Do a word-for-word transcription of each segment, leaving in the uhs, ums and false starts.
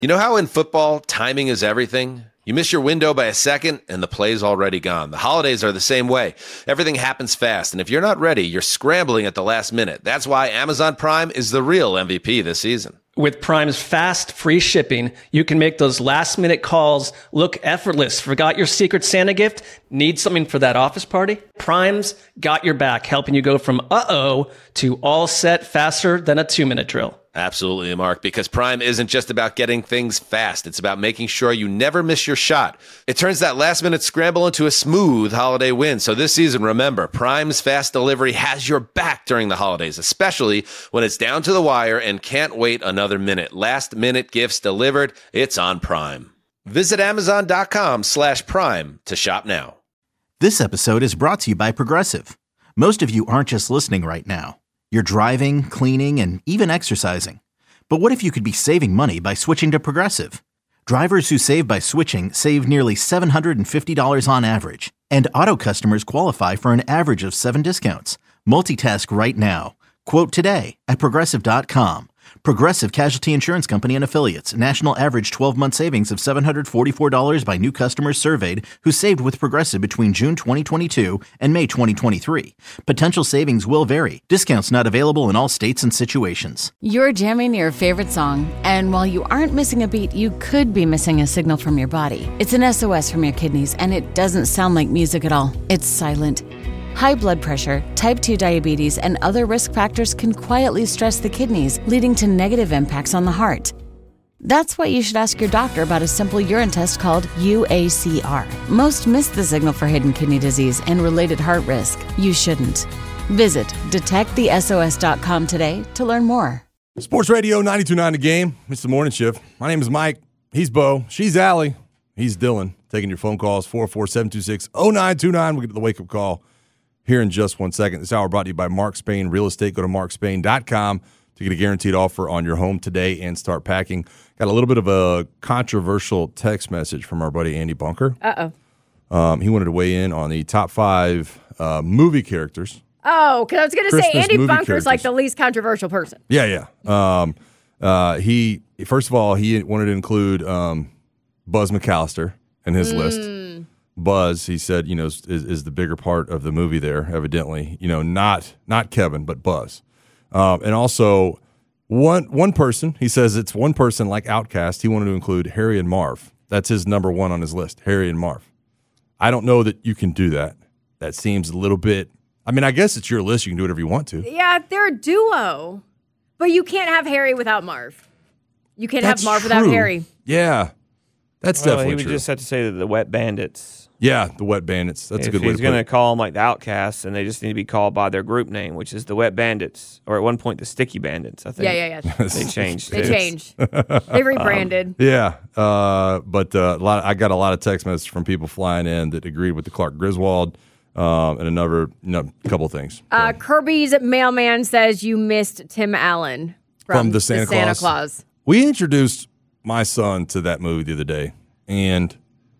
You know how in football, timing is everything? You miss your window by a second, and the play's already gone. The holidays are the same way. Everything happens fast, and if you're not ready, you're scrambling at the last minute. That's why Amazon Prime is the real M V P this season. With Prime's fast, free shipping, you can make those last-minute calls look effortless. Forgot your Secret Santa gift? Need something for that office party? Prime's got your back, helping you go from uh-oh to all set faster than a two-minute drill. Absolutely, Mark, because Prime isn't just about getting things fast. It's about making sure you never miss your shot. It turns that last-minute scramble into a smooth holiday win. So this season, remember, Prime's fast delivery has your back during the holidays, especially when it's down to the wire and can't wait another minute. Last-minute gifts delivered. It's on Prime. Visit Amazon.com slash Prime to shop now. This episode is brought to you by Progressive. Most of you aren't just listening right now. You're driving, cleaning, and even exercising. But what if you could be saving money by switching to Progressive? Drivers who save by switching save nearly seven hundred fifty dollars on average. And auto customers qualify for an average of seven discounts. Multitask right now. Quote today at Progressive dot com. Progressive Casualty Insurance Company and Affiliates. National average twelve-month savings of seven hundred forty-four dollars by new customers surveyed who saved with Progressive between June twenty twenty-two and May twenty twenty-three. Potential savings will vary. Discounts not available in all states and situations. You're jamming your favorite song, and while you aren't missing a beat, you could be missing a signal from your body. It's an S O S from your kidneys, and it doesn't sound like music at all. It's silent. High blood pressure, type two diabetes, and other risk factors can quietly stress the kidneys, leading to negative impacts on the heart. That's why you should ask your doctor about a simple urine test called U A C R. Most miss the signal for hidden kidney disease and related heart risk. You shouldn't. Visit detect the S O S dot com today to learn more. Sports Radio ninety-two point nine The Game. It's the morning shift. My name is Mike. He's Bo. She's Allie. He's Dylan. Taking your phone calls, four four seven two six oh nine two nine. We'll get to the wake-up call here in just one second. This hour brought to you by Mark Spain Real Estate. Go to mark spain dot com to get a guaranteed offer on your home today and start packing. Got a little bit of a controversial text message from our buddy Andy Bunker. Uh-oh. Um, he wanted to weigh in on the top five uh, movie characters. Oh, because I was going to say Andy Bunker's characters. like the least controversial person. Yeah, yeah. Um, uh, he first of all, he wanted to include um, Buzz McAllister in his mm. list. Buzz, he said, you know, is, is the bigger part of the movie there, evidently. You know, not not Kevin, but Buzz. Um, and also, one one person, he says it's one person like Outcast. He wanted to include Harry and Marv. That's his number one on his list, Harry and Marv. I don't know that you can do that. That seems a little bit, I mean, I guess it's your list. You can do whatever you want to. Yeah, they're a duo. But you can't have Harry without Marv. You can't That's have Marv true. without Harry. Yeah. That's well, definitely he would true. just have to say that the Wet Bandits. Yeah, the Wet Bandits. That's if a good way to put it. he's going to call them like the Outcasts, and they just need to be called by their group name, which is the Wet Bandits, or at one point the Sticky Bandits. I think. Yeah, yeah, yeah. They changed. They it. changed. They rebranded. Um, yeah, uh, but uh, a lot. I got a lot of text messages from people flying in that agreed with the Clark Griswold um, and another you know, couple of things. Uh, Kirby's mailman says you missed Tim Allen from, from the Santa, the Santa Claus. Claus. We introduced my son to that movie the other day, and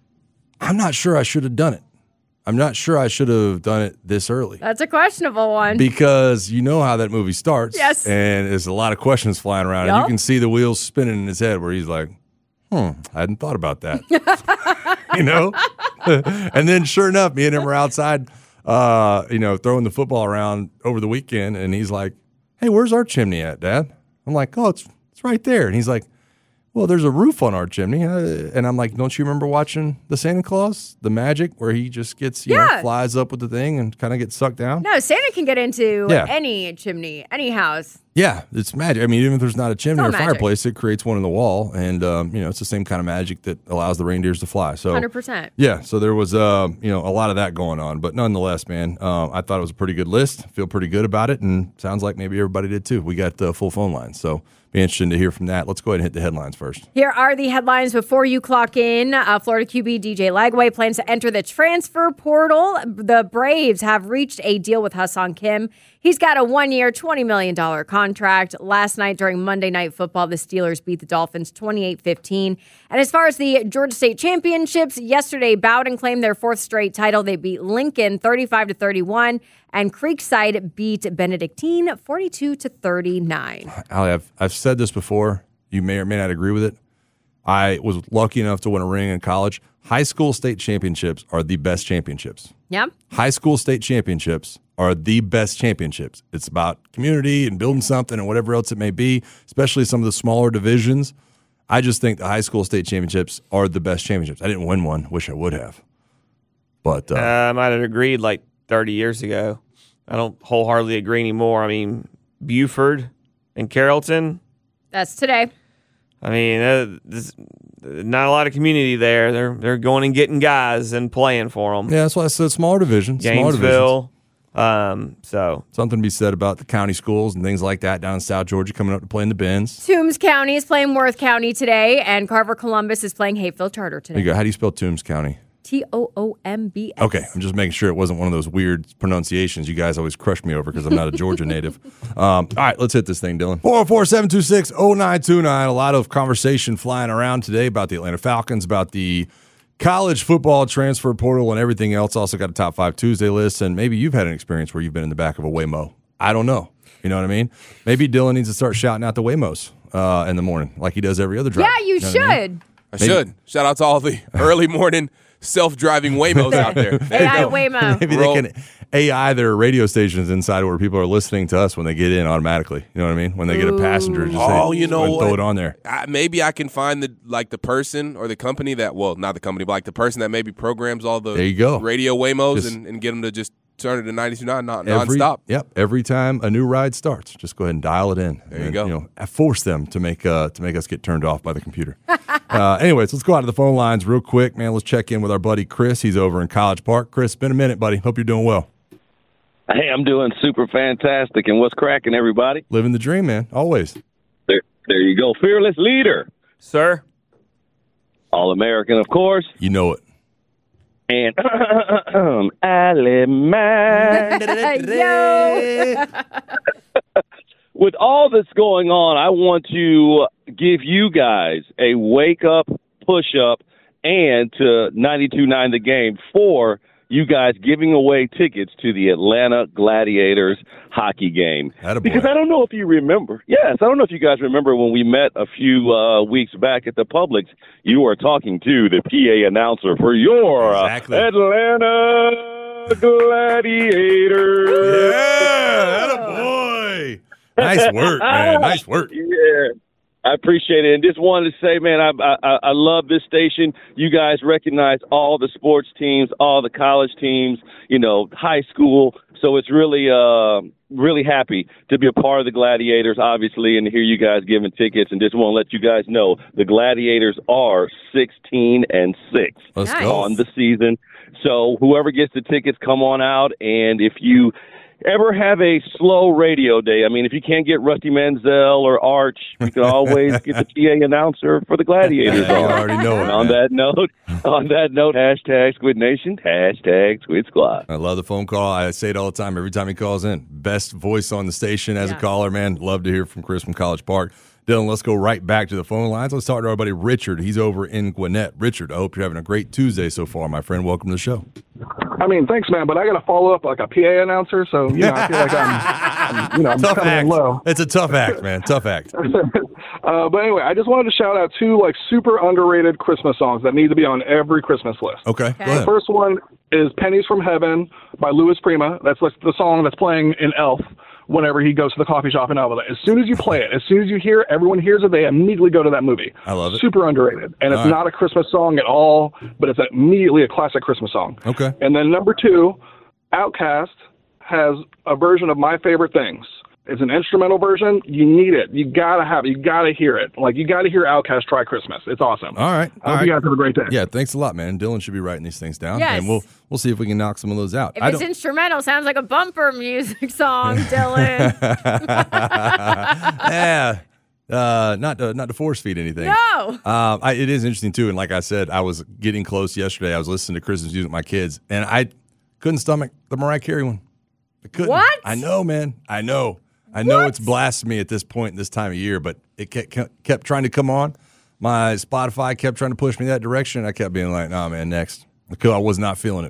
I'm not sure I should have done it. I'm not sure I should have done it this early. That's a questionable one. Because you know how that movie starts. Yes. And there's a lot of questions flying around. Yep. And you can see the wheels spinning in his head where he's like, hmm, I hadn't thought about that. you know? And then sure enough, me and him were outside, uh, you know, throwing the football around over the weekend. And he's like, hey, where's our chimney at, Dad? I'm like, oh, it's it's right there. And he's like, well, there's a roof on our chimney. Uh, and I'm like, don't you remember watching the Santa Claus, the magic, where he just gets, you Yeah. know, flies up with the thing and kind of gets sucked down? No, Santa can get into Yeah. any chimney, any house. Yeah, it's magic. I mean, even if there's not a chimney all or a magic. fireplace, it creates one in the wall. And, um, you know, it's the same kind of magic that allows the reindeers to fly. So, one hundred percent. yeah, so there was, uh, you know, a lot of that going on. But nonetheless, man, uh, I thought it was a pretty good list. Feel pretty good about it. And sounds like maybe everybody did too. We got uh, full phone lines. So be interesting to hear from that. Let's go ahead and hit the headlines first. Here are the headlines before you clock in. Uh, Florida Q B D J Lagway plans to enter the transfer portal. The Braves have reached a deal with Hassan Kim. He's got a one-year, twenty million dollars contract. Last night during Monday Night Football, the Steelers beat the Dolphins twenty-eight fifteen. And as far as the Georgia State Championships, yesterday Bowdoin claimed their fourth straight title. They beat Lincoln thirty-five to thirty-one, and Creekside beat Benedictine forty-two to thirty-nine. Allie, I've, I've said this before. You may or may not agree with it. I was lucky enough to win a ring in college. High school state championships are the best championships. Yeah. High school state championships are the best championships. It's about community and building something and whatever else it may be, especially some of the smaller divisions. I just think the high school state championships are the best championships. I didn't win one. Wish I would have. But uh, uh, I might have agreed like thirty years ago. I don't wholeheartedly agree anymore. I mean, Buford and Carrollton. That's today. I mean, uh, there's not a lot of community there. They're they're going and getting guys and playing for them. yeah, that's why I said smaller divisions. Smaller divisions. Gainesville. Um, so Something to be said about the county schools and things like that down in South Georgia coming up to play in the Benz. Toombs County is playing Worth County today, and Carver Columbus is playing Hayfield Charter There you today. go. How do you spell Toombs County? T O O M B S. Okay, I'm just making sure it wasn't one of those weird pronunciations you guys always crush me over because I'm not a Georgia native. Um, all right, let's hit this thing, Dylan. four oh four, seven two six, oh nine two nine. A lot of conversation flying around today about the Atlanta Falcons, about the college football transfer portal and everything else. Also got a top five Tuesday list, and maybe you've had an experience where you've been in the back of a Waymo. I don't know. You know what I mean? Maybe Dylan needs to start shouting out the Waymos uh, in the morning like he does every other driver. Yeah, you, know what should. I mean? I should. Shout out to all the early morning self-driving Waymos out there. A I Waymo. Maybe Roll. they can A I their radio stations inside where people are listening to us when they get in automatically. You know what I mean? When they get a passenger, just Oh, say, you know throw what? it on there. I, maybe I can find the like the person or the company that well, not the company, but like the person that maybe programs all the There you go. radio Waymos Just- and, and get them to just turn it to ninety-two point nine non, Every, nonstop. Yep. Every time a new ride starts, just go ahead and dial it in. There you and, go. You know, force them to make uh, to make us get turned off by the computer. uh, anyways, let's go out to the phone lines real quick, man. Let's check in with our buddy Chris. He's over in College Park. Chris, been a minute, buddy. Hope you're doing well. Hey, I'm doing super fantastic. And what's cracking, everybody? Living the dream, man. Always. There, there you go. Fearless leader. sir, All-American, of course. You know it. And Ali Mac. Yo. With all that's going on, I want to give you guys a wake-up, push-up, and to ninety-two point nine The Game for you guys giving away tickets to the Atlanta Gladiators hockey game. Attaboy. Because I don't know if you remember. Yes, I don't know if you guys remember when we met a few uh, weeks back at the Publix, you were talking to the P A announcer for your uh, Exactly. Atlanta Gladiators. Yeah, attaboy. Nice work, man. Nice work. Yeah. I appreciate it. And just wanted to say, man, I, I I love this station. You guys recognize all the sports teams, all the college teams, you know, high school. So it's really, uh, really happy to be a part of the Gladiators, obviously, and to hear you guys giving tickets. And just want to let you guys know the Gladiators are sixteen and six Let's Nice. go. on the season. So whoever gets the tickets, come on out. And if you ever have a slow radio day, I mean, if you can't get Rusty Manziel or Arch, you can always get the P A announcer for the Gladiators Yeah, you on. already know it, And on man. that note, on that note, hashtag Squid Nation, hashtag Squid Squad. I love the phone call. I say it all the time. Every time he calls in, best voice on the station as Yeah. a caller, man. Love to hear from Chris from College Park. Dylan, let's go right back to the phone lines. Let's talk to our buddy Richard. He's over in Gwinnett. Richard, I hope you're having a great Tuesday so far, my friend. Welcome to the show. I mean, thanks, man, but I got to follow up like a P A announcer, so you know, I feel like I'm, I'm you know, I'm Tough coming act. in low. It's a tough act, man. Tough act. uh, but anyway, I just wanted to shout out two like super underrated Christmas songs that need to be on every Christmas list. Okay, go The ahead. first one is "Pennies from Heaven" by Louis Prima. That's like the song that's playing in Elf whenever he goes to the coffee shop in Elva. As soon as you play it, as soon as you hear it, everyone hears it, they immediately go to that movie. I love it. Super underrated. And it's All right. not a Christmas song at all, but it's immediately a classic Christmas song. Okay. And then number two, Outkast has a version of My Favorite Things. It's an instrumental version. You need it. You gotta have it. You gotta hear it. Like you gotta hear Outkast Try Christmas. It's awesome. All right. I All hope right. you guys have a great day. Yeah, thanks a lot, man. Dylan should be writing these things down. Yes. And we'll we'll see if we can knock some of those out. If I it's don't- instrumental, sounds like a bumper music song, Dylan. yeah. Uh, not to, not to force feed anything. No. Um, I, it is interesting too, and like I said, I was getting close yesterday. I was listening to Christmas music with my kids, and I couldn't stomach the Mariah Carey one. I couldn't. What? I know, man. I know. I know it's blasphemy at this point, this time of year, but it kept, kept trying to come on. My Spotify kept trying to push me that direction, and I kept being like, "No, man, next." Because I was not feeling it.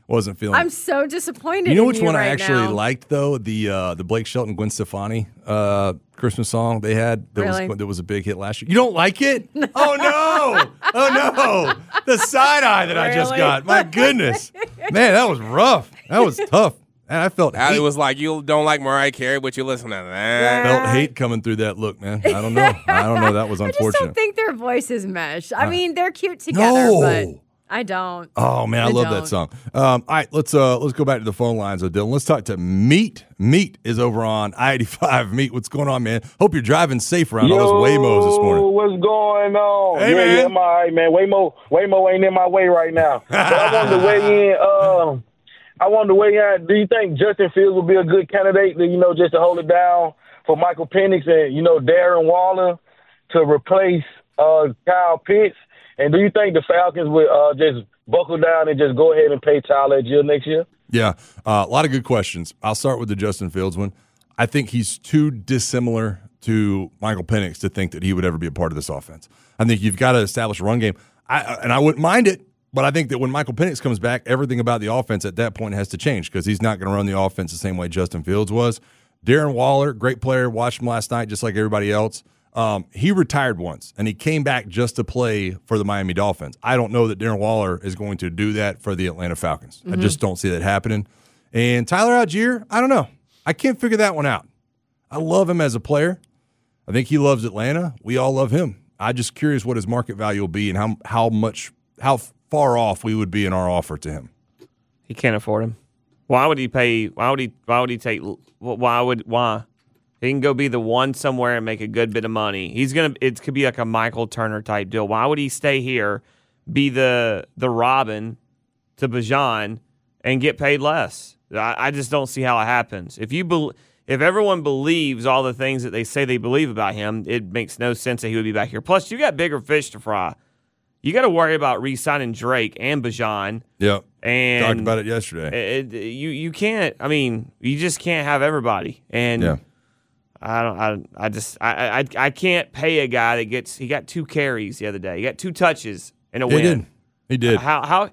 wasn't feeling. I'm so disappointed. You know in which you one right I actually now. liked though? The uh, the Blake Shelton Gwen Stefani uh, Christmas song they had. That Really? was that was a big hit last year. You don't like it? Oh no! Oh no! The side eye that I just Really? got. My goodness, man, that was rough. That was tough. And I felt Allie hate. was like, you don't like Mariah Carey, but you listen to that. felt hate coming through that look, man. I don't know. I don't know. That was I just unfortunate. don't think their voices mesh. I mean, they're cute together, No. but I don't. Oh man, I, I love don't. that song. Um, all right, let's uh, let's go back to the phone lines, though, Dylan. Let's talk to Meat. Meat is over on I eighty-five. Meat, what's going on, man? Hope you're driving safe around all those Waymos this morning. What's going on? Hey, yeah, man. yeah, I'm all right, man. Waymo, Waymo ain't in my way right now. But I wanted to weigh in. Um, I wanted to weigh in. Do you think Justin Fields would be a good candidate, to, you know, just to hold it down for Michael Penix and, you know, Darren Waller to replace uh, Kyle Pitts? And do you think the Falcons would uh, just buckle down and just go ahead and pay Tyler Jill next year? Yeah, uh, a lot of good questions. I'll start with the Justin Fields one. I think he's too dissimilar to Michael Penix to think that he would ever be a part of this offense. I think you've got to establish a run game, I, and I wouldn't mind it, but I think that when Michael Penix comes back, everything about the offense at that point has to change because he's not going to run the offense the same way Justin Fields was. Darren Waller, great player, watched him last night just like everybody else. Um, he retired once, and he came back just to play for the Miami Dolphins. I don't know that Darren Waller is going to do that for the Atlanta Falcons. Mm-hmm. I just don't see that happening. And Tyler Algier, I don't know. I can't figure that one out. I love him as a player. I think he loves Atlanta. We all love him. I'm just curious what his market value will be and how how much how far off we would be in our offer to him. He can't afford him. Why would he pay? Why would he? Why would he take? Why would? Why? He can go be the one somewhere and make a good bit of money. He's gonna. It could be like a Michael Turner type deal. Why would he stay here, be the the Robin to Bijan, and get paid less? I, I just don't see how it happens. If you be, if everyone believes all the things that they say they believe about him, it makes no sense that he would be back here. Plus, you got bigger fish to fry. You got to worry about re-signing Drake and Bijan. Yep. And talked about it yesterday. It, it, you you can't. I mean, you just can't have everybody. And yeah. I don't. I I just I, I I can't pay a guy that gets. He got two carries the other day. He got two touches and a He win. did. He did. How how?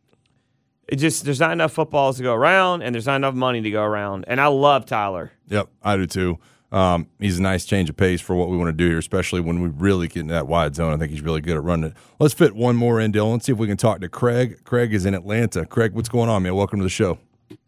It just there's not enough footballs to go around, and there's not enough money to go around. And I love Tyler. Yep, I do too. Um, he's a nice change of pace for what we want to do here, especially when we really get into that wide zone. I think he's really good at running it. Let's fit one more in, Dylan. Let's see if we can talk to Craig. Craig is in Atlanta. Craig, what's going on, man? Welcome to the show.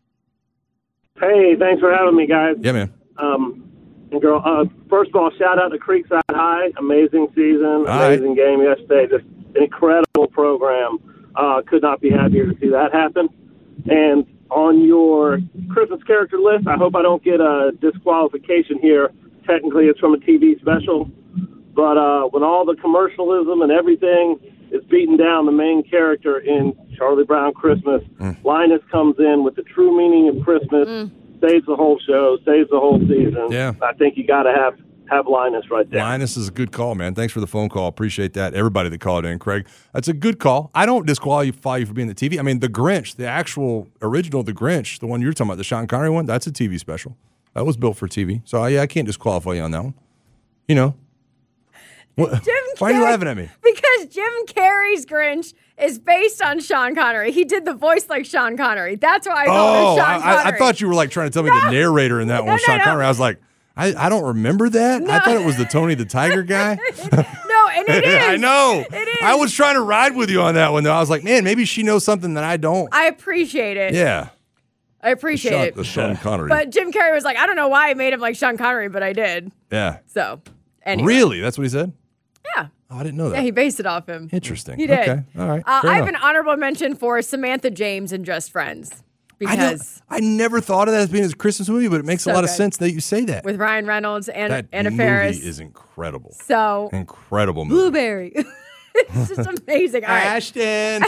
Hey, thanks for having me, guys. Yeah, man. Um, and girl, uh, first of all, shout out to Creekside High. Amazing season, All right. amazing game yesterday. Just an incredible program. Uh, could not be happier to see that happen. And on your Christmas character list, I hope I don't get a disqualification here. Technically, it's from a T V special. But uh, when all the commercialism and everything is beating down the main character in Charlie Brown Christmas, mm. Linus comes in with the true meaning of Christmas, mm. saves the whole show, saves the whole season. Yeah. I think you got to have have Linus right there. Linus is a good call, man. Thanks for the phone call. Appreciate that. Everybody that called in, Craig. That's a good call. I don't disqualify you for being the T V. I mean, The Grinch, the actual original The Grinch, the one you're talking about, the Sean Connery one, that's a T V special. That was built for T V. So, yeah, I can't disqualify you on that one. You know. What, Jim why are you Carrey- laughing at me? Because Jim Carrey's Grinch is based on Sean Connery. He did the voice like Sean Connery. That's why I called Oh, it Sean I, Connery. I thought you were like trying to tell me No. the narrator in that No, one was no, Sean no. Connery. I was like, I, I don't remember that. I thought it was the Tony the Tiger guy. No, and it is. I know. It is. I was trying to ride with you on that one, though. I was like, man, maybe she knows something that I don't. I appreciate it. Yeah. I appreciate Sean, it. the Sean Connery. But Jim Carrey was like, I don't know why I made him like Sean Connery, but I did. yeah. So, anyway. Really? That's what he said? Yeah. Oh, I didn't know that. Yeah, he based it off him. Interesting. He did. Okay. All right. Uh, Fair I have enough. an honorable mention for Samantha James in Just Friends. I, don't- Because I never thought of that as being a Christmas movie, but it makes So a lot of good. sense that you say that. with Ryan Reynolds and that Anna movie Faris. is incredible. So, Incredible movie. Blueberry. It's just amazing. All right. Ashton.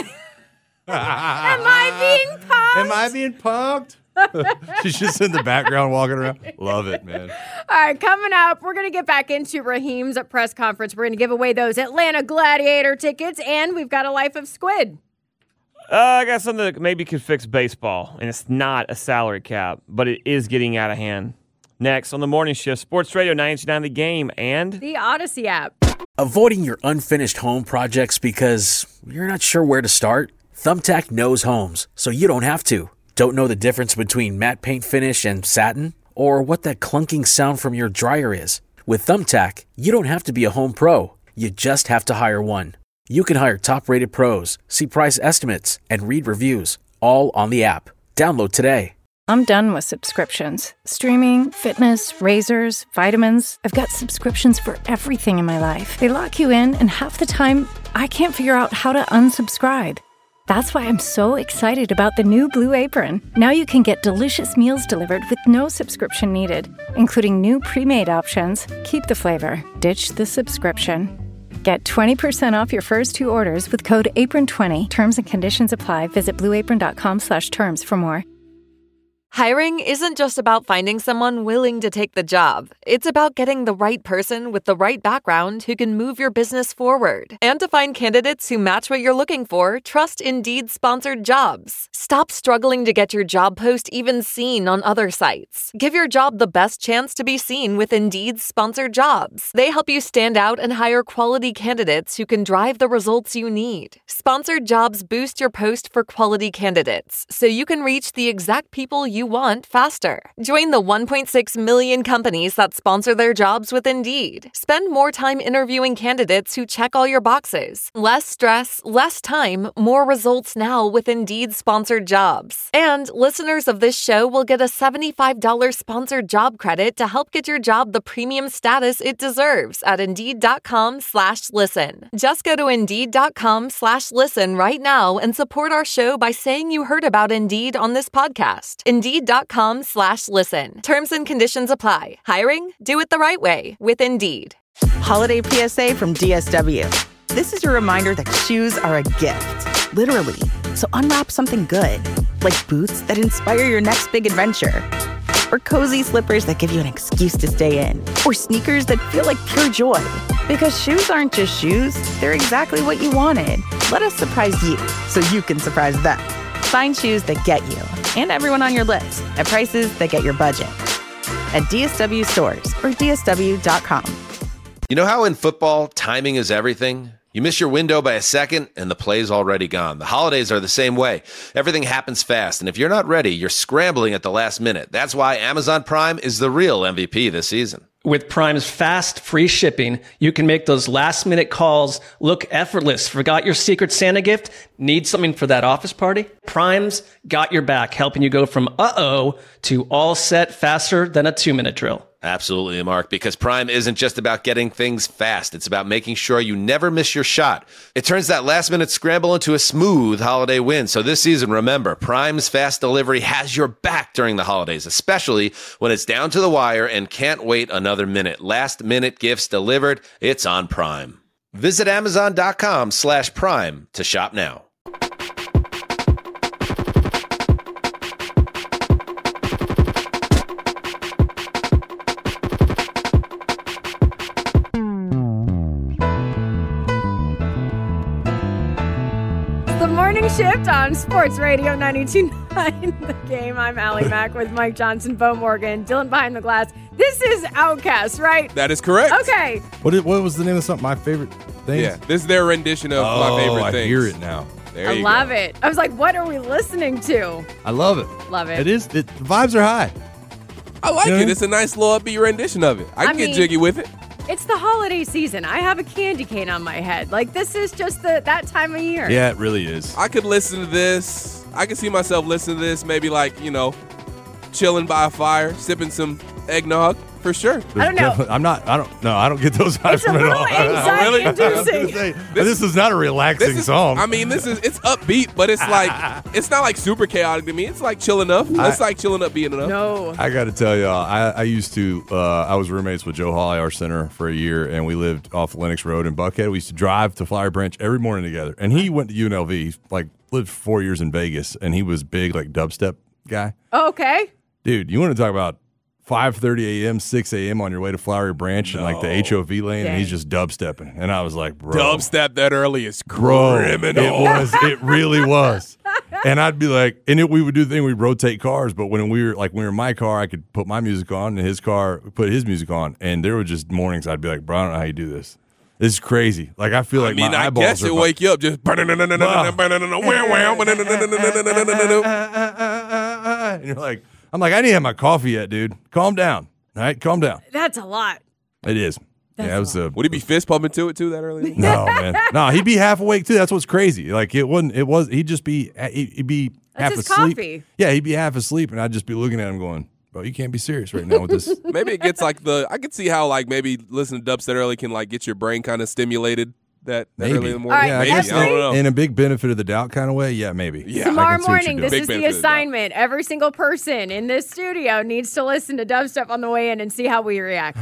Am I being punked? Am I being punked? She's just in the background walking around. Love it, man. All right, coming up, we're going to get back into Raheem's press conference. We're going to give away those Atlanta Gladiator tickets, and we've got a Life of Squid. Uh, I got something that maybe could fix baseball, and it's not a salary cap, but it is getting out of hand. Next on the morning shift, Sports Radio ninety-nine The Game and The Odyssey app. Avoiding your unfinished home projects because you're not sure where to start? Thumbtack knows homes, so you don't have to. Don't know the difference between matte paint finish and satin? Or what that clunking sound from your dryer is? With Thumbtack, you don't have to be a home pro. You just have to hire one. You can hire top-rated pros, see price estimates, and read reviews, all on the app. Download today. I'm done with subscriptions. Streaming, fitness, razors, vitamins. I've got subscriptions for everything in my life. They lock you in, and half the time, I can't figure out how to unsubscribe. That's why I'm so excited about the new Blue Apron. Now you can get delicious meals delivered with no subscription needed, including new pre-made options. Keep the flavor, ditch the subscription. Get twenty percent off your first two orders with code apron twenty. Terms and conditions apply. Visit blueapron.com slash terms for more. Hiring isn't just about finding someone willing to take the job. It's about getting the right person with the right background who can move your business forward. And to find candidates who match what you're looking for, trust Indeed-sponsored jobs. Stop struggling to get your job post even seen on other sites. Give your job the best chance to be seen with Indeed-sponsored jobs. They help you stand out and hire quality candidates who can drive the results you need. Sponsored jobs boost your post for quality candidates, so you can reach the exact people you want faster. Join the one point six million companies that sponsor their jobs with Indeed. Spend more time interviewing candidates who check all your boxes. Less stress, less time, more results now with Indeed-sponsored jobs. And listeners of this show will get a seventy-five dollars sponsored job credit to help get your job the premium status it deserves at Indeed.com slash listen. Just go to Indeed.com slash listen right now and support our show by saying you heard about Indeed on this podcast. Indeed.com slash listen. Terms and conditions apply. Hiring? Do it the right way with Indeed. Holiday P S A from D S W. This is your reminder that shoes are a gift, literally. So unwrap something good, like boots that inspire your next big adventure, or cozy slippers that give you an excuse to stay in, or sneakers that feel like pure joy. Because shoes aren't just shoes, they're exactly what you wanted. Let us surprise you so you can surprise them. Find shoes that get you and everyone on your list at prices that get your budget at D S W stores or D S W dot com. You know how in football, timing is everything? You miss your window by a second, and the play's already gone. The holidays are the same way. Everything happens fast, and if you're not ready, you're scrambling at the last minute. That's why Amazon Prime is the real M V P this season. With Prime's fast, free shipping, you can make those last-minute calls look effortless. Forgot your Secret Santa gift? Need something for that office party? Prime's got your back, helping you go from uh-oh to all set faster than a two-minute drill. Absolutely, Mark, because Prime isn't just about getting things fast. It's about making sure you never miss your shot. It turns that last-minute scramble into a smooth holiday win. So this season, remember, Prime's fast delivery has your back during the holidays, especially when it's down to the wire and can't wait another minute. Last-minute gifts delivered, it's on Prime. Visit Amazon.com slash Prime to shop now. Shift on Sports Radio ninety-two point nine The Game. I'm Allie Mack with Mike Johnson, Bo Morgan, Dylan behind the glass. This is Outkast, right? That is correct. Okay. What, did, what was the name of something? My favorite things? Yeah, this is their rendition of oh, my favorite I things. I hear it now. There I you love go. it. I was like, what are we listening to? I love it. Love it. It is. It, the vibes are high. I like you know? it. It's a nice little upbeat rendition of it. I can I get mean, jiggy with it. It's the holiday season. I have a candy cane on my head. Like, this is just the that time of year. Yeah, it really is. I could listen to this. I could see myself listening to this, maybe like, you know, chilling by a fire, sipping some eggnog, for sure. I don't know. I'm not, I don't, no, I don't get those vibes It's a from it little all. anxiety inducing. Say, this, this is not a relaxing this is, song. I mean, this is, it's upbeat, but it's like, it's not like super chaotic to me. It's like chill enough. I, it's like chilling up being enough. No. I got to tell y'all, I, I used to, uh, I was roommates with Joe Hawley, our center, for a year, and we lived off Lennox Road in Buckhead. We used to drive to Flowery Branch every morning together. And he went to U N L V, like lived four years in Vegas, and he was big, like dubstep guy. Oh, okay. Dude, you want to talk about five thirty a.m., six a.m. on your way to Flowery Branch no. and like the H O V lane, Dang. and he's just dubstepping. And I was like, bro. Dubstep that early is bro, criminal. It was. It really was. And I'd be like, and it, we would do the thing, we'd rotate cars, but when we were, like, when we were in my car, I could put my music on, and his car put his music on. And there were just mornings I'd be like, bro, I don't know how you do this. It's crazy. Like I feel like I mean, my I eyeballs guess are it bu- wake you up just. and you're like, I'm like, I didn't have my coffee yet, dude. Calm down. All right, calm down. That's a lot. It is. That's yeah, it was. Uh, Would he be fist pumping to it too that early? no, man. No, he'd be half awake too. That's what's crazy. Like it wouldn't. It was. He'd just be. He'd be That's half his asleep. coffee. Yeah, he'd be half asleep, and I'd just be looking at him going, "Bro, you can't be serious right now with this." Maybe it gets like the. I could see how like maybe listening to dubstep early can like get your brain kind of stimulated that, that Maybe. early in the morning. All right, yeah, I maybe. guess I don't know. in a big benefit of the doubt kind of way. Yeah, maybe. Yeah. Tomorrow I can see what you're morning, this doing. is Big the benefit of the doubt. assignment. Every single person in this studio needs to listen to dubstep on the way in and see how we react.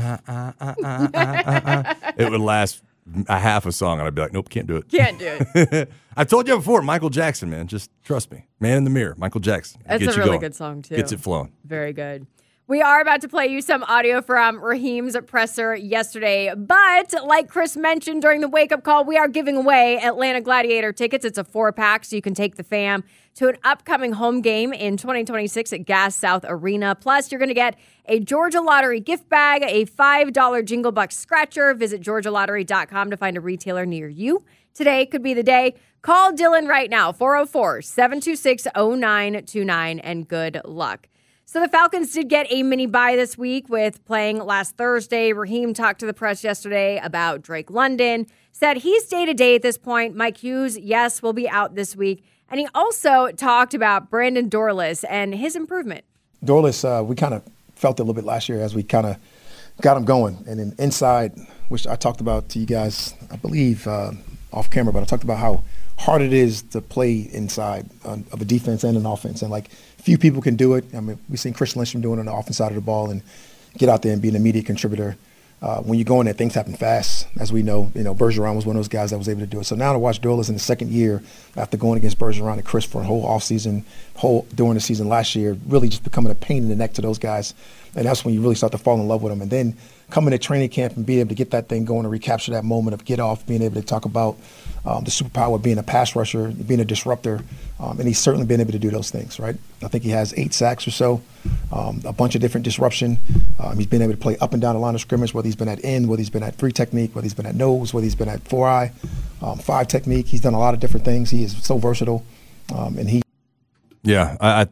It would last a half a song, and I'd be like, "Nope, can't do it." Can't do it. I've told you before, Michael Jackson, man. Just trust me. Man in the Mirror, Michael Jackson. That's Gets a you really going. good song, too. Gets it flowing. Very good. We are about to play you some audio from Raheem's presser yesterday, but like Chris mentioned during the wake-up call, we are giving away Atlanta Gladiator tickets. It's a four-pack, so you can take the fam to an upcoming home game in twenty twenty-six at Gas South Arena. Plus, you're going to get a Georgia Lottery gift bag, a five dollar Jingle Bucks scratcher. Visit georgia lottery dot com to find a retailer near you. Today could be the day. Call Dylan right now, four oh four, seven two six, oh nine two nine, and good luck. So the Falcons did get a mini bye this week with playing last Thursday. Raheem talked to the press yesterday about Drake London, said he's day-to-day at this point. Mike Hughes, yes, will be out this week. And he also talked about Brandon Dorlus and his improvement. Dorlus, uh, we kind of felt it a little bit last year as we kind of got him going. And then inside, which I talked about to you guys, I believe, uh, off camera, but I talked about how hard it is to play inside uh, of a defense and an offense. And, like, few people can do it. I mean, we've seen Chris Lindstrom doing it on the offense side of the ball and get out there and be an immediate contributor. Uh, when you go in there, things happen fast. As we know, you know, Bergeron was one of those guys that was able to do it. So now to watch Dorlus in the second year after going against Bergeron and Chris for a whole offseason, whole during the season last year, really just becoming a pain in the neck to those guys. And that's when you really start to fall in love with them. And then coming to training camp and being able to get that thing going and recapture that moment of get off, being able to talk about um, the superpower of being a pass rusher, being a disruptor. Um, and he's certainly been able to do those things, right? I think he has eight sacks or so, um, a bunch of different disruption. Um, he's been able to play up and down the line of scrimmage, whether he's been at end, whether he's been at three technique, whether he's been at nose, whether he's been at four eye, um, five technique. He's done a lot of different things. He is so versatile. Um, and he. Yeah, I, I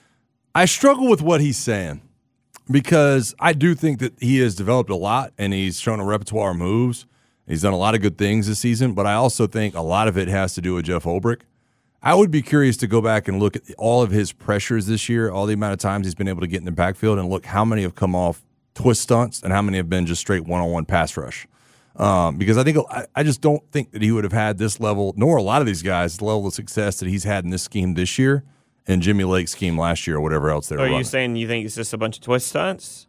I struggle with what he's saying because I do think that he has developed a lot and he's shown a repertoire of moves. He's done a lot of good things this season, but I also think a lot of it has to do with Jeff Ulbrich. I would be curious to go back and look at all of his pressures this year, all the amount of times he's been able to get in the backfield, and look how many have come off twist stunts and how many have been just straight one-on-one pass rush. Um, because I think I, I just don't think that he would have had this level, nor a lot of these guys, the level of success that he's had in this scheme this year and Jimmy Lake's scheme last year or whatever else they were Are you running. saying you think it's just a bunch of twist stunts?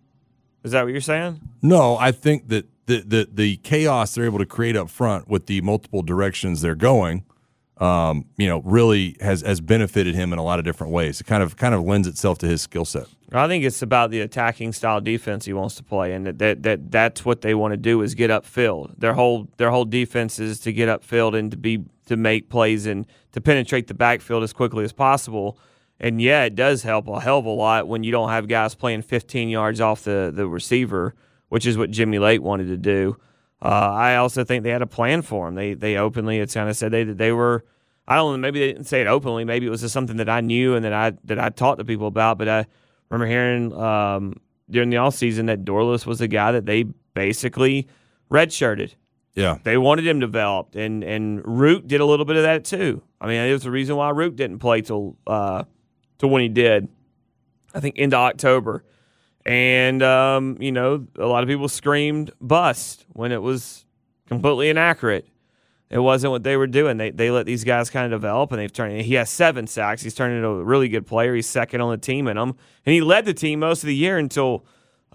Is that what you're saying? No, I think that the, the, the chaos they're able to create up front with the multiple directions they're going, um, you know, really has, has benefited him in a lot of different ways. It kind of kind of lends itself to his skill set. I think it's about the attacking style defense he wants to play, and that, that, that that's what they want to do is get upfield. Their whole their whole defense is to get upfield and to be to make plays and to penetrate the backfield as quickly as possible. And yeah, it does help a hell of a lot when you don't have guys playing fifteen yards off the, the receiver, which is what Jimmy Lake wanted to do. Uh, I also think they had a plan for him. They they openly, it's kind of said they they were. I don't know. Maybe they didn't say it openly. Maybe it was just something that I knew and that I that I talked to people about. But I remember hearing um, during the offseason that Dorlus was a guy that they basically redshirted. Yeah, they wanted him developed, and and Root did a little bit of that too. I mean, it was the reason why Root didn't play till uh, till when he did. I think into October, and um, you know, a lot of people screamed bust when it was completely inaccurate. It wasn't what they were doing. They they let these guys kind of develop, and they've turned. He has seven sacks. He's turned into a really good player. He's second on the team in them, and he led the team most of the year until,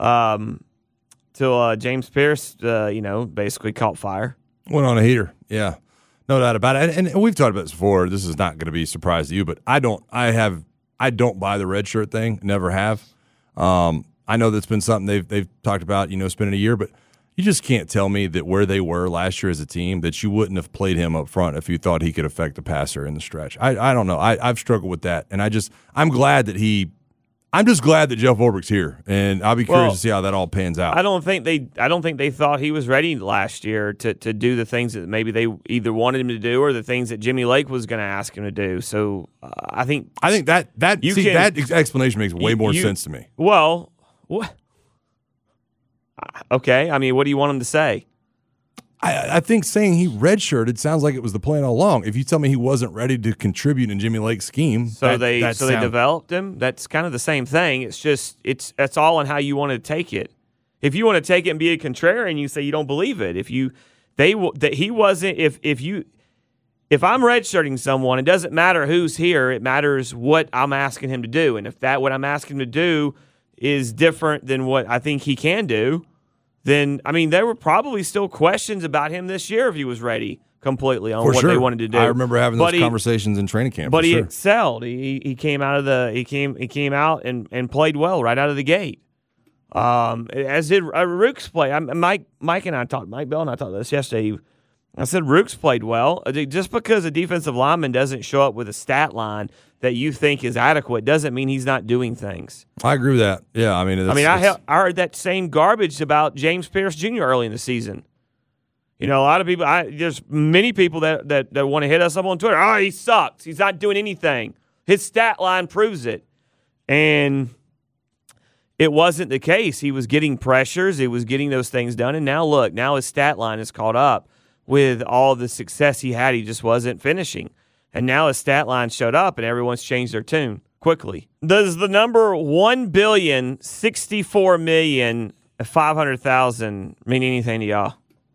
um, till uh, James Pierce, uh, you know, basically caught fire. Went on a heater. Yeah, no doubt about it. And, and we've talked about this before. This is not going to be a surprise to you, but I don't. I have. I don't buy the red shirt thing. Never have. Um, I know that's been something they've they've talked about. You know, spending a year, but. You just can't tell me that where they were last year as a team that you wouldn't have played him up front if you thought he could affect the passer in the stretch. I, I don't know. I, I've struggled with that, and I just I'm glad that he I'm just glad that Jeff Ulbricht's here, and I'll be curious Well, to see how that all pans out. I don't think they. I don't think they thought he was ready last year to, to do the things that maybe they either wanted him to do or the things that Jimmy Lake was going to ask him to do. So uh, I think. I think that that you see, can, that ex- explanation makes way you, more you, sense to me. Well, what? Okay, I mean, what do you want him to say? I, I think saying he redshirted sounds like it was the plan all along. If you tell me he wasn't ready to contribute in Jimmy Lake's scheme, So that, they that so sound- they developed him. That's kind of the same thing. It's just it's that's all on how you want to take it. If you want to take it and be a contrarian, you say you don't believe it. If you they that he wasn't if if you if I'm redshirting someone, it doesn't matter who's here. It matters what I'm asking him to do. And if that what I'm asking him to do is different than what I think he can do, then, I mean, there were probably still questions about him this year if he was ready completely on For what sure. they wanted to do. I remember having But those he- conversations in training camp. But for he sure. excelled. He he came out of the he came he came out and, and played well right out of the gate. Um, as did uh, Rooks play. I, Mike Mike and I talked. Mike Bell and I talked about this yesterday. I said Rooks played well. Just because a defensive lineman doesn't show up with a stat line that you think is adequate doesn't mean he's not doing things. I agree with that. Yeah, I mean, I that's, mean, I, that's- he- I heard that same garbage about James Pierce Junior early in the season. You know, a lot of people. I, there's many people that, that, that want to hit us up on Twitter. Oh, he sucks. He's not doing anything. His stat line proves it, and it wasn't the case. He was getting pressures. He was getting those things done, and now look, now his stat line is caught up with all the success he had. He just wasn't finishing, and now his stat line showed up, and everyone's changed their tune quickly. Does the number one billion sixty-four million five hundred thousand mean anything to y'all?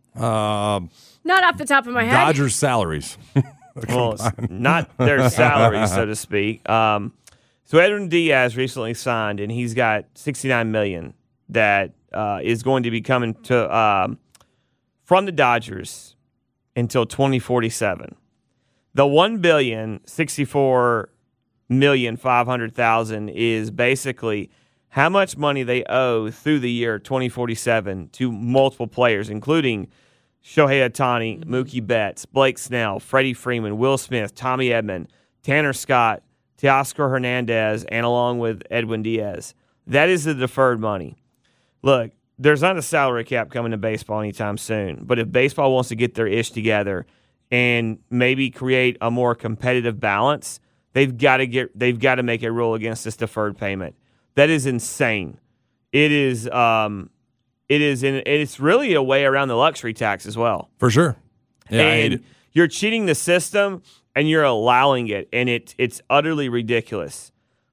Um, Not off the top of my head. Dodgers salaries. Well, it's not their salaries, so to speak. Um, so Edwin Diaz recently signed, and he's got sixty-nine million dollars that uh, is going to be coming to um, from the Dodgers until twenty forty-seven. The one billion sixty-four million five hundred thousand is basically how much money they owe through the year twenty forty-seven to multiple players, including Shohei Ohtani, Mookie Betts, Blake Snell, Freddie Freeman, Will Smith, Tommy Edman, Tanner Scott, Teoscar Hernandez, and along with Edwin Diaz. That is the deferred money. Look, there's not a salary cap coming to baseball anytime soon, but if baseball wants to get their ish together and maybe create a more competitive balance, they've got to get they've got to make a rule against this deferred payment. That is insane. It is um, it is in, it's really a way around the luxury tax as well. For sure. Yeah, I hate and it. you're cheating the system and you're allowing it, and it it's utterly ridiculous.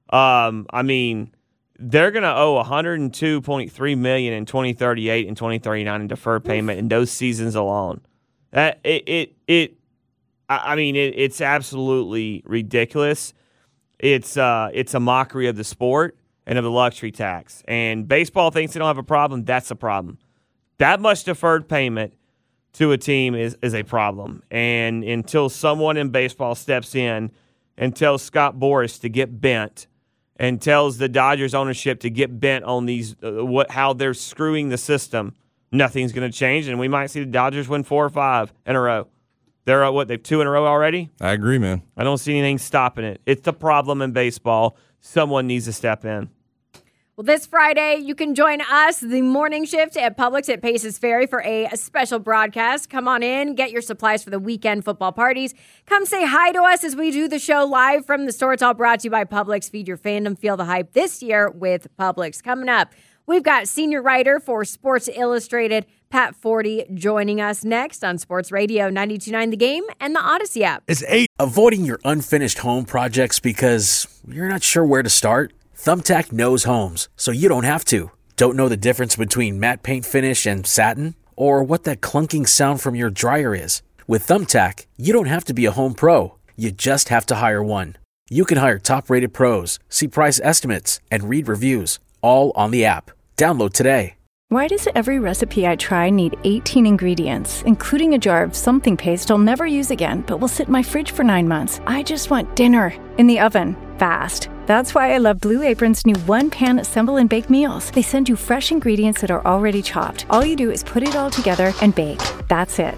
Um, I mean, they're going to owe one hundred two point three million dollars in twenty thirty-eight and twenty thirty-nine in deferred payment in those seasons alone. That it it, it I I mean it, it's absolutely ridiculous. It's uh it's a mockery of the sport and of the luxury tax. And baseball thinks they don't have a problem. That's a problem. That much deferred payment to a team is, is a problem. And until someone in baseball steps in and tells Scott Boras to get bent and tells the Dodgers ownership to get bent on these uh, what how they're screwing the system, nothing's going to change. And we might see the Dodgers win four or five in a row. They're uh, what they've two in a row already. I agree, man. I don't see anything stopping it. It's the problem in baseball. Someone needs to step in. Well, this Friday, you can join us, the morning shift at Publix at Paces Ferry for a, a special broadcast. Come on in, get your supplies for the weekend football parties. Come say hi to us as we do the show live from the store. It's all brought to you by Publix. Feed your fandom, feel the hype this year with Publix. Coming up, we've got senior writer for Sports Illustrated, Pat Forty, joining us next on Sports Radio ninety-two point nine The Game and the Odyssey app. It's eight. Avoiding your unfinished home projects because you're not sure where to start? Thumbtack knows homes, so you don't have to. Don't know the difference between matte paint finish and satin? Or what that clunking sound from your dryer is? With Thumbtack, you don't have to be a home pro. You just have to hire one. You can hire top-rated pros, see price estimates, and read reviews, all on the app. Download today. Why does every recipe I try need eighteen ingredients, including a jar of something paste I'll never use again, but will sit in my fridge for nine months? I just want dinner in the oven, fast. That's why I love Blue Apron's new one-pan assemble and bake meals. They send you fresh ingredients that are already chopped. All you do is put it all together and bake. That's it.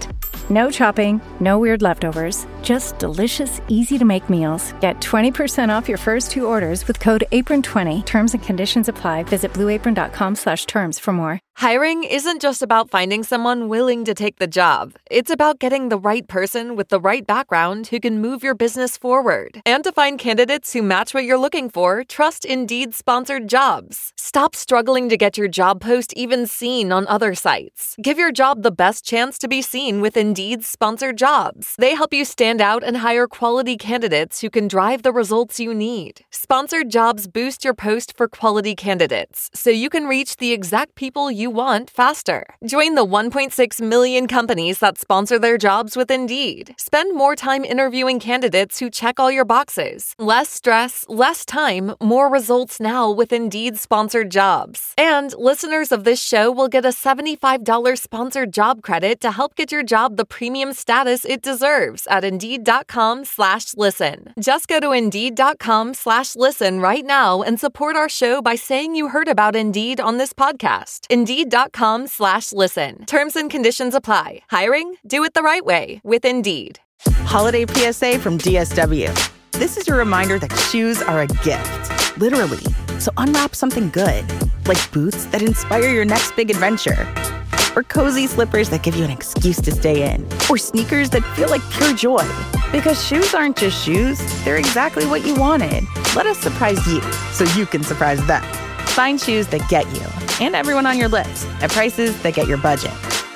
No chopping, no weird leftovers, just delicious, easy-to-make meals. Get twenty percent off your first two orders with code apron twenty. Terms and conditions apply. Visit blueapron.com slash terms for more. Hiring isn't just about finding someone willing to take the job. It's about getting the right person with the right background who can move your business forward. And to find candidates who match what you're looking for, trust Indeed sponsored jobs. Stop struggling to get your job post even seen on other sites. Give your job the best chance to be seen with Indeed sponsored jobs. They help you stand out and hire quality candidates who can drive the results you need. Sponsored jobs boost your post for quality candidates, so you can reach the exact people you want faster. Join the one point six million companies that sponsor their jobs with Indeed. Spend more time interviewing candidates who check all your boxes. Less stress, less time, more results now with Indeed sponsored jobs. And listeners of this show will get a seventy-five dollars sponsored job credit to help get your job the premium status it deserves at Indeed.com slash listen. Just go to Indeed.com slash listen right now and support our show by saying you heard about Indeed on this podcast. Indeed.com slash listen. Terms and conditions apply. Hiring? Do it the right way with Indeed. Holiday P S A from D S W. This is your reminder that shoes are a gift, literally. So unwrap something good, like boots that inspire your next big adventure, or cozy slippers that give you an excuse to stay in, or sneakers that feel like pure joy. Because shoes aren't just shoes, they're exactly what you wanted. Let us surprise you so you can surprise them. Find shoes that get you and everyone on your list at prices that get your budget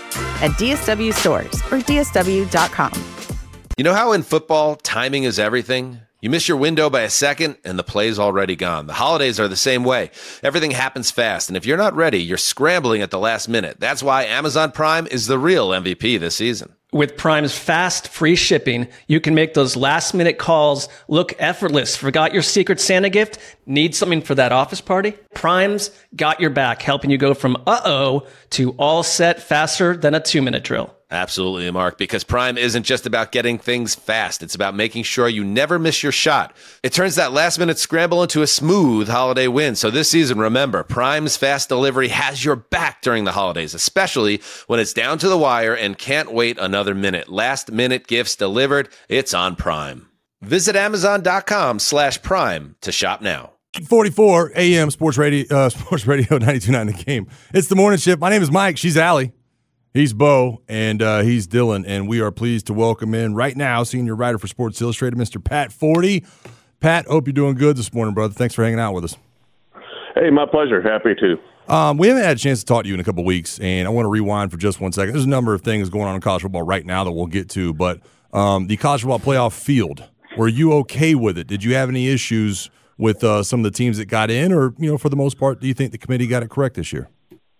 at D S W stores or D S W dot com. You know how in football, timing is everything? You miss your window by a second, and the play's already gone. The holidays are the same way. Everything happens fast, and if you're not ready, you're scrambling at the last minute. That's why Amazon Prime is the real M V P this season. With Prime's fast, free shipping, you can make those last-minute calls look effortless. Forgot your Secret Santa gift? Need something for that office party? Prime's got your back, helping you go from uh-oh to all set faster than a two-minute drill. Absolutely, Mark, because Prime isn't just about getting things fast. It's about making sure you never miss your shot. It turns that last-minute scramble into a smooth holiday win. So this season, remember, Prime's fast delivery has your back during the holidays, especially when it's down to the wire and can't wait another minute. Last-minute gifts delivered. It's on Prime. Visit Amazon.com slash Prime to shop now. forty-four A M Sports Radio, uh, Sports Radio ninety-two point nine The Game. It's the morning shift. My name is Mike. She's Allie. He's Bo, and uh, he's Dylan, and we are pleased to welcome in right now senior writer for Sports Illustrated, Mister Pat Forde. Pat, hope you're doing good this morning, brother. Thanks for hanging out with us. Hey, my pleasure. Happy to. Um, we haven't had a chance to talk to you in a couple of weeks, and I want to rewind for just one second. There's a number of things going on in college football right now that we'll get to, but um, the college football playoff field, were you okay with it? Did you have any issues with uh, some of the teams that got in, or, you know, for the most part, do you think the committee got it correct this year?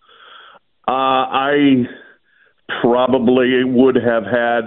Uh, I probably would have had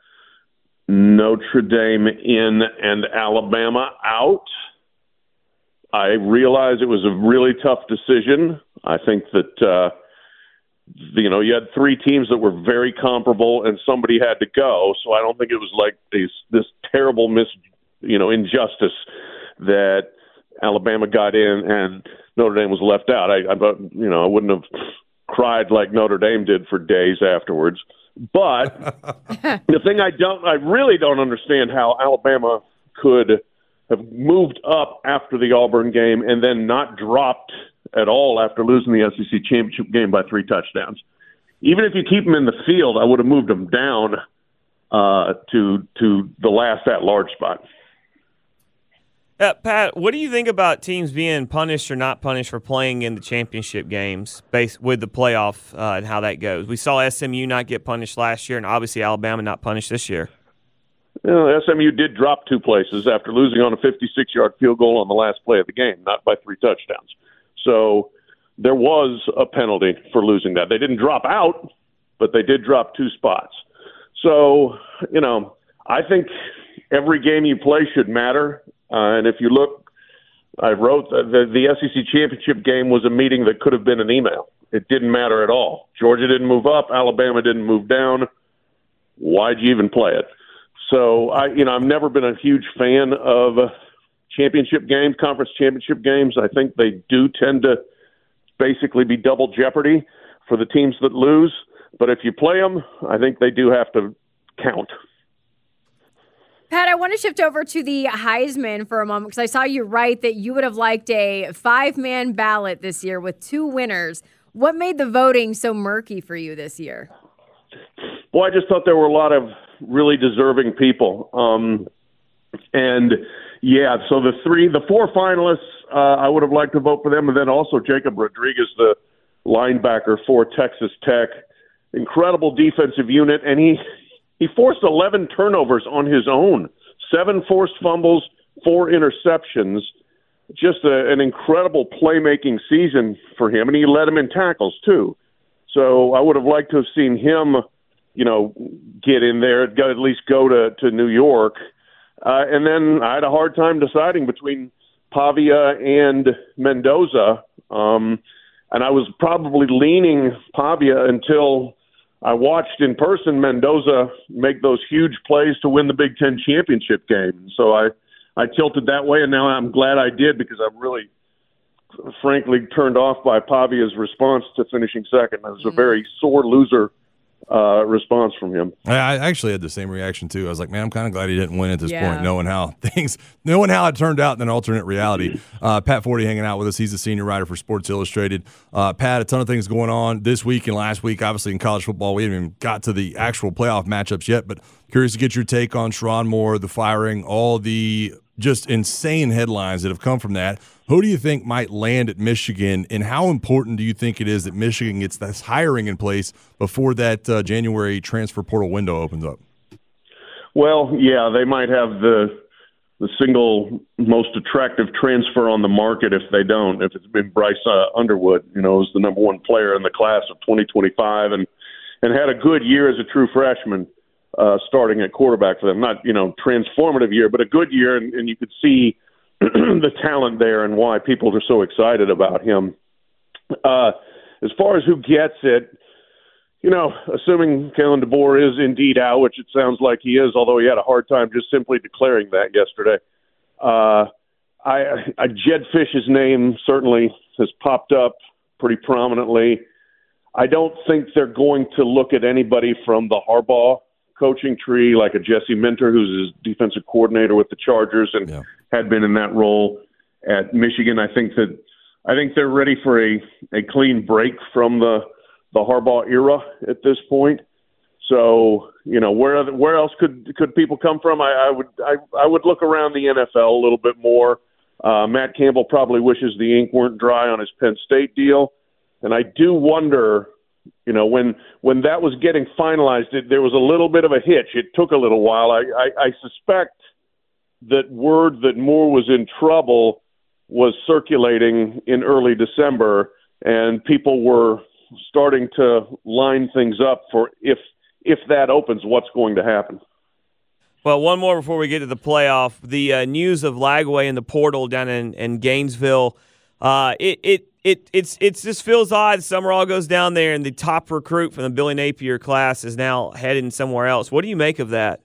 Notre Dame in and Alabama out. I realize it was a really tough decision. I think that, uh, you know, you had three teams that were very comparable and somebody had to go. So I don't think it was like this, this terrible mis, you know, injustice that Alabama got in and Notre Dame was left out. I, I you know, I wouldn't have cried like Notre Dame did for days afterwards. But the thing I don't, I really don't understand how Alabama could have moved up after the Auburn game and then not dropped at all after losing the S E C championship game by three touchdowns. Even if you keep them in the field, I would have moved them down uh, to to the last at-large spot. Uh, Pat, what do you think about teams being punished or not punished for playing in the championship games based with the playoff uh, and how that goes? We saw S M U not get punished last year, and obviously Alabama not punished this year. You know, S M U did drop two places after losing on a fifty-six-yard field goal on the last play of the game, not by three touchdowns. So there was a penalty for losing that. They didn't drop out, but they did drop two spots. So, you know, I think every game you play should matter. Uh, and if you look, I wrote that the, the S E C championship game was a meeting that could have been an email. It didn't matter at all. Georgia didn't move up. Alabama didn't move down. Why'd you even play it? So, I, you know, I've never been a huge fan of championship games, conference championship games. I think they do tend to basically be double jeopardy for the teams that lose. But if you play them, I think they do have to count. Pat, I want to shift over to the Heisman for a moment because I saw you write that you would have liked a five-man ballot this year with two winners. What made the voting so murky for you this year? Well, I just thought there were a lot of really deserving people. Um, and, yeah, so the three, the four finalists, uh, I would have liked to vote for them. And then also Jacob Rodriguez, the linebacker for Texas Tech. Incredible defensive unit. And he, he forced eleven turnovers on his own, seven forced fumbles, four interceptions. Just a, an incredible playmaking season for him. And he led him in tackles, too. So I would have liked to have seen him, you know, get in there, at least go to, to New York. Uh, and then I had a hard time deciding between Pavia and Mendoza. Um, and I was probably leaning Pavia until I watched in person Mendoza make those huge plays to win the Big Ten championship game. So I, I tilted that way, and now I'm glad I did because I'm really, frankly, turned off by Pavia's response to finishing second. It was a very sore loser uh, response from him. I actually had the same reaction too. I was like, man, I'm kind of glad he didn't win at this Yeah. point, knowing how things, knowing how it turned out in an alternate reality. Uh, Pat Forty hanging out with us. He's a senior writer for Sports Illustrated. Uh, Pat, a ton of things going on this week and last week. Obviously, in college football, we haven't even got to the actual playoff matchups yet. But curious to get your take on Sherrone Moore, the firing, all the just insane headlines that have come from that. Who do you think might land at Michigan, and how important do you think it is that Michigan gets this hiring in place before that uh, January transfer portal window opens up? Well, yeah, they might have the the single most attractive transfer on the market if they don't. If it's been Bryce uh, Underwood, you know, is the number one player in the class of twenty twenty-five and and had a good year as a true freshman. Uh, starting at quarterback for them, not, you know, transformative year, but a good year, and, and you could see the talent there and why people are so excited about him. Uh, as far as who gets it, you know, assuming Kalen DeBoer is indeed out, which it sounds like he is, although he had a hard time just simply declaring that yesterday. Uh, I, I Jed Fish's name certainly has popped up pretty prominently. I don't think they're going to look at anybody from the Harbaugh coaching tree, like a Jesse Minter, who's his defensive coordinator with the Chargers and yeah. had been in that role at Michigan. I think that I think they're ready for a, a clean break from the the Harbaugh era at this point. So, you know, where where else could could people come from? I, I would I, I would look around the N F L a little bit more. Uh, Matt Campbell probably wishes the ink weren't dry on his Penn State deal, and I do wonder. You know, when when that was getting finalized, it, there was a little bit of a hitch. It took a little while. I, I, I suspect that word that Moore was in trouble was circulating in early December, and people were starting to line things up for if if that opens, what's going to happen. Well, one more before we get to the playoff. The uh, news of Lagway in the portal down in, in Gainesville, uh, it, it It it's it's just feels odd. Summerall goes down there, and the top recruit from the Billy Napier class is now heading somewhere else. What do you make of that?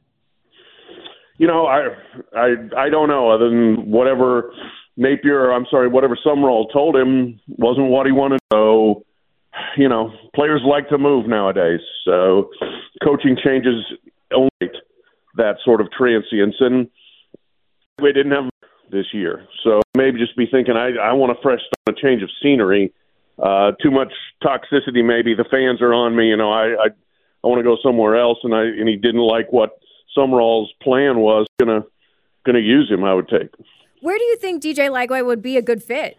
You know, I I I don't know. Other than whatever Napier, I'm sorry, whatever Summerall told him wasn't what he wanted. So, you know, players like to move nowadays. So, coaching changes only that sort of transience, and we didn't have this year. So maybe just be thinking, I, I want a fresh start, a change of scenery. Uh, too much toxicity, maybe. The fans are on me. You know, I I, I want to go somewhere else, and I and he didn't like what Summerall's plan was. Gonna gonna use him, I would take. Where do you think D J Lagway would be a good fit?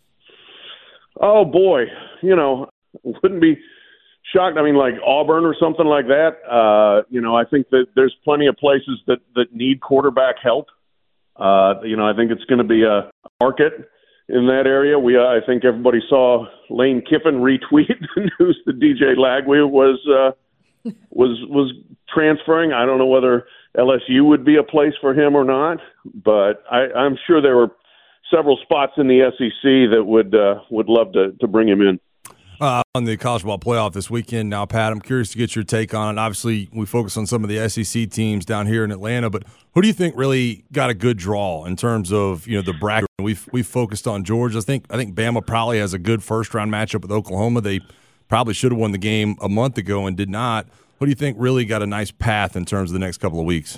Oh boy, you know, wouldn't be shocked. I mean, like Auburn or something like that. Uh, you know, I think that there's plenty of places that that need quarterback help. Uh, you know, I think it's going to be a market in that area. We, uh, I think everybody saw Lane Kiffin retweet the news that D J Lagway was uh, was was transferring. I don't know whether L S U would be a place for him or not, but I, I'm sure there were several spots in the S E C that would uh, would love to to bring him in. Uh, on the college ball playoff this weekend now, Pat, I'm curious to get your take on it. Obviously, we focus on some of the S E C teams down here in Atlanta, but who do you think really got a good draw in terms of, you know, the bracket? We've we've focused on Georgia. I think I think Bama probably has a good first round matchup with Oklahoma. They probably should have won the game a month ago and did not. Who do you think really got a nice path in terms of the next couple of weeks?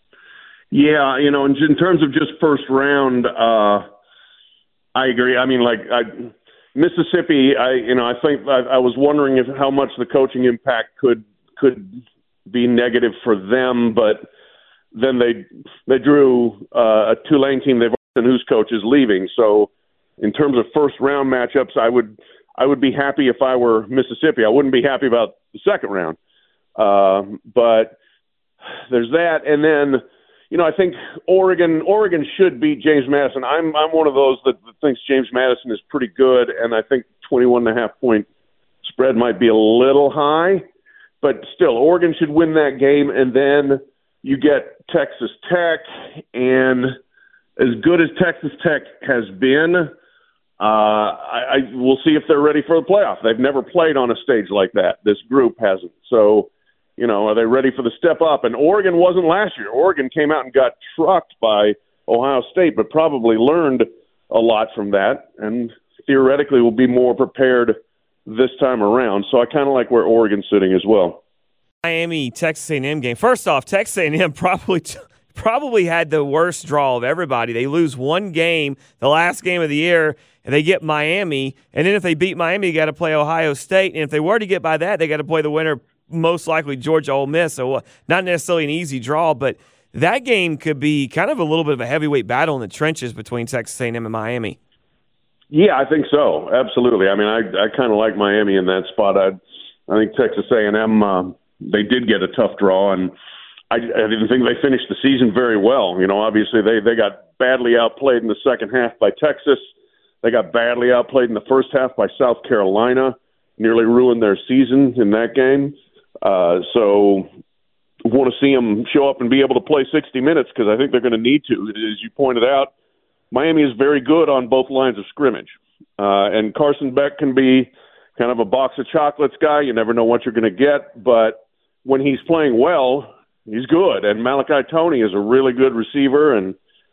Yeah, you know, in, in terms of just first round, uh, I agree. I mean, like I, Mississippi, I you know, I think I, I was wondering if how much the coaching impact could could be negative for them, but then they they drew uh, a Tulane team they've whose coach is leaving. So, in terms of first round matchups, I would I would be happy if I were Mississippi. I wouldn't be happy about the second round, uh, but there's that, and then. You know, I think Oregon Oregon should beat James Madison. I'm I'm one of those that, that thinks James Madison is pretty good, and I think twenty-one and a half point spread might be a little high, but still, Oregon should win that game, and then you get Texas Tech, and as good as Texas Tech has been, uh, I, I we'll see if they're ready for the playoff. They've never played on a stage like that. This group hasn't, so. You know, are they ready for the step up? And Oregon wasn't last year. Oregon came out and got trucked by Ohio State, but probably learned a lot from that and theoretically will be more prepared this time around. So I kind of like where Oregon's sitting as well. Miami, Texas A and M game. First off, Texas A and M probably probably had the worst draw of everybody. They lose one game, the last game of the year, and they get Miami. And then if they beat Miami, you got to play Ohio State. And if they were to get by that, they got to play the winner, most likely Georgia Ole Miss. So not necessarily an easy draw, but that game could be kind of a little bit of a heavyweight battle in the trenches between Texas A and M and Miami. Yeah, I think so. Absolutely. I mean, I I kind of like Miami in that spot. I I think Texas A and M uh, they did get a tough draw, and I, I didn't think they finished the season very well. You know, obviously they they got badly outplayed in the second half by Texas. They got badly outplayed in the first half by South Carolina. Nearly ruined their season in that game. Uh, so want to see them show up and be able to play sixty minutes because I think they're going to need to. As you pointed out, Miami is very good on both lines of scrimmage. Uh, and Carson Beck can be kind of a box of chocolates guy. You never know what you're going to get. But when he's playing well, he's good. And Malachi Toney is a really good receiver. And,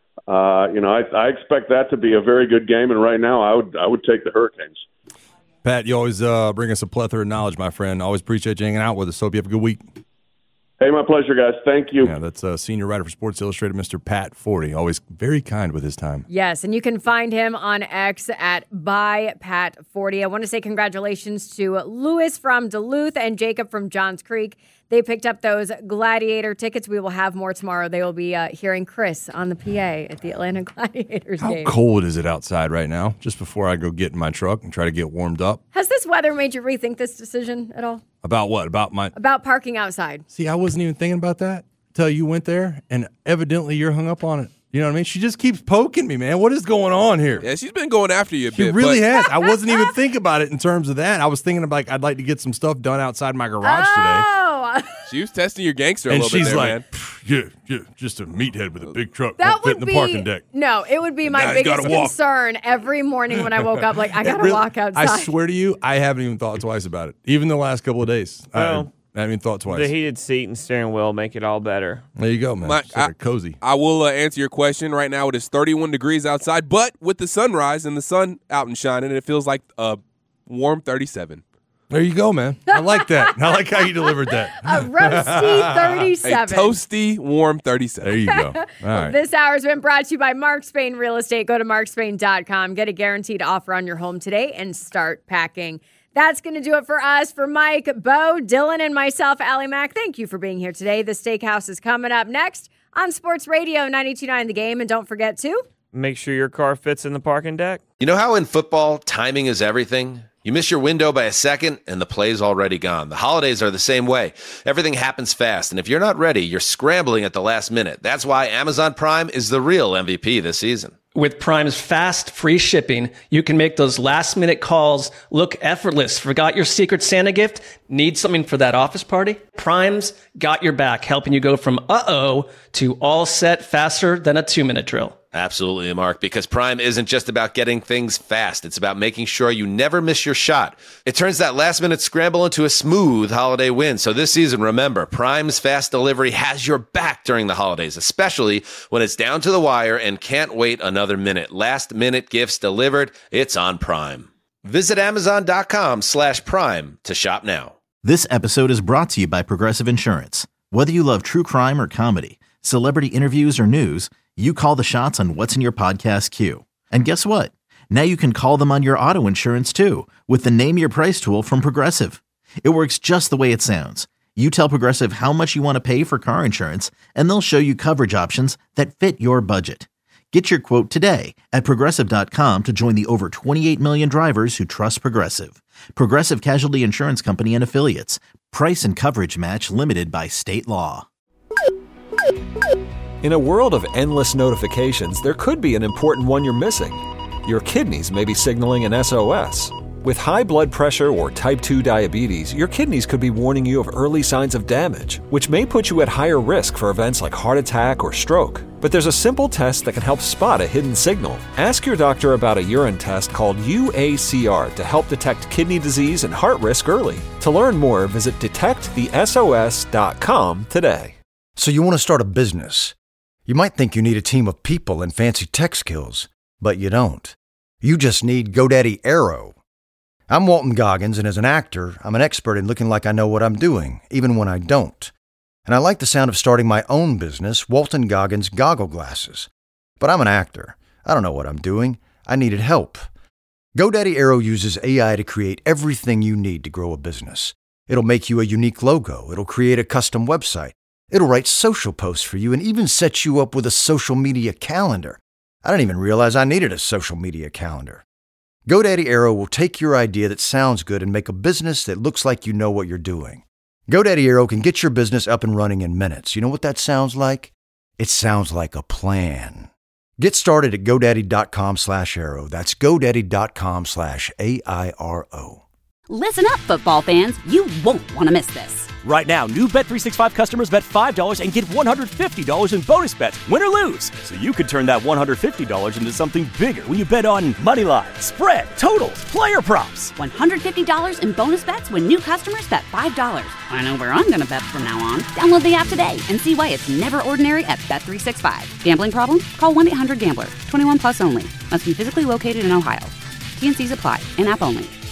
uh, you know, I, I expect that to be a very good game. And right now I would I would take the Hurricanes. Pat, you always uh, bring us a plethora of knowledge, my friend. Always appreciate you hanging out with us. Hope you have a good week. Hey, my pleasure, guys. Thank you. Yeah, that's uh, senior writer for Sports Illustrated, Mister Pat Forty. Always very kind with his time. Yes, and you can find him on X at by Pat forty. I want to say congratulations to Lewis from Duluth and Jacob from Johns Creek. They picked up those Gladiator tickets. We will have more tomorrow. They will be uh, hearing Chris on the P A at the Atlanta Gladiators How game. How cold is it outside right now? Just before I go get in my truck and try to get warmed up. Has this weather made you rethink this decision at all? About what? About my... About parking outside. See, I wasn't even thinking about that until you went there, and evidently you're hung up on it. You know what I mean? She just keeps poking me, man. What is going on here? Yeah, she's been going after you a she bit. She really but- has. I wasn't even thinking about it in terms of that. I was thinking about, like, I'd like to get some stuff done outside my garage oh. today. She was testing your gangster a and little she's bit there, like, man. Yeah, yeah, just a meathead with a big truck. That Won't fit would in the be parking deck. No, it would be my Now he's biggest gotta walk. concern every morning when I woke up. Like I gotta Really, walk outside. I swear to you, I haven't even thought twice about it. Even the last couple of days, Well, I, I haven't even thought twice. The heated seat and steering wheel make it all better. There you go, man. My- Sort of cozy. I will uh, answer your question right now. It is thirty-one degrees outside, but with the sunrise and the sun out and shining, it feels like a warm thirty-seven. There you go, man. I like that. I like how you delivered that. A roasty thirty-seven. A toasty, warm thirty-seven. There you go. All right. This hour has been brought to you by Mark Spain Real Estate. Go to mark spain dot com. Get a guaranteed offer on your home today and start packing. That's going to do it for us. For Mike, Bo, Dylan, and myself, Allie Mack, thank you for being here today. The Steakhouse is coming up next on Sports Radio ninety-two point nine The Game. And don't forget to make sure your car fits in the parking deck. You know how in football, timing is everything? You miss your window by a second, and the play's already gone. The holidays are the same way. Everything happens fast, and if you're not ready, you're scrambling at the last minute. That's why Amazon Prime is the real M V P this season. With Prime's fast, free shipping, you can make those last-minute calls look effortless. Forgot your Secret Santa gift? Need something for that office party? Prime's got your back, helping you go from uh-oh to all set faster than a two-minute drill. Absolutely, Mark, because Prime isn't just about getting things fast. It's about making sure you never miss your shot. It turns that last-minute scramble into a smooth holiday win. So this season, remember, Prime's fast delivery has your back during the holidays, especially when it's down to the wire and can't wait another minute. Last-minute gifts delivered. It's on Prime. Visit amazon dot com slash prime to shop now. This episode is brought to you by Progressive Insurance. Whether you love true crime or comedy, celebrity interviews or news, you call the shots on what's in your podcast queue. And guess what? Now you can call them on your auto insurance too with the Name Your Price tool from Progressive. It works just the way it sounds. You tell Progressive how much you want to pay for car insurance, and they'll show you coverage options that fit your budget. Get your quote today at Progressive dot com to join the over twenty-eight million drivers who trust Progressive. Progressive Casualty Insurance Company and Affiliates. Price and coverage match limited by state law. In a world of endless notifications, there could be an important one you're missing. Your kidneys may be signaling an S O S. With high blood pressure or type two diabetes, your kidneys could be warning you of early signs of damage, which may put you at higher risk for events like heart attack or stroke. But there's a simple test that can help spot a hidden signal. Ask your doctor about a urine test called U A C R to help detect kidney disease and heart risk early. To learn more, visit detect the S O S dot com today. So you want to start a business. You might think you need a team of people and fancy tech skills, but you don't. You just need GoDaddy Aero. I'm Walton Goggins, and as an actor, I'm an expert in looking like I know what I'm doing, even when I don't. And I like the sound of starting my own business, Walton Goggins Goggle Glasses. But I'm an actor. I don't know what I'm doing. I needed help. GoDaddy Aero uses A I to create everything you need to grow a business. It'll make you a unique logo. It'll create a custom website. It'll write social posts for you and even set you up with a social media calendar. I didn't even realize I needed a social media calendar. GoDaddy Aero will take your idea that sounds good and make a business that looks like you know what you're doing. GoDaddy Aero can get your business up and running in minutes. You know what that sounds like? It sounds like a plan. Get started at GoDaddy.com slash Aero. That's GoDaddy.com slash A I R O. Listen up, football fans. You won't want to miss this. Right now, new Bet three sixty-five customers bet five dollars and get one hundred fifty dollars in bonus bets, win or lose. So you could turn that one hundred fifty dollars into something bigger when you bet on money line, spread, totals, player props. one hundred fifty dollars in bonus bets when new customers bet five dollars. I know where I'm going to bet from now on. Download the app today and see why it's never ordinary at Bet three sixty-five. Gambling problem? Call one eight hundred gambler. twenty-one plus only. Must be physically located in Ohio. T N Cs apply. In-app only.